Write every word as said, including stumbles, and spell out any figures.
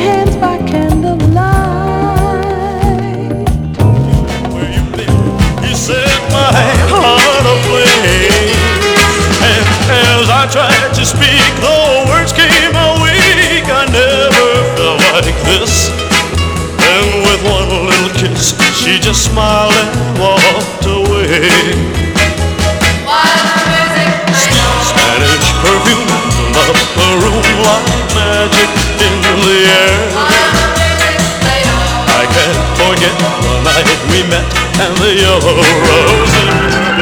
hands by candlelight. Where you been? You set my heart aflame. And as I tried to speak, the words came out weak. I never felt like this. And with one little kiss, she just smiled and walked away. Spanish perfume up the room like magic in the air. I can't forget the night we met and the yellow roses.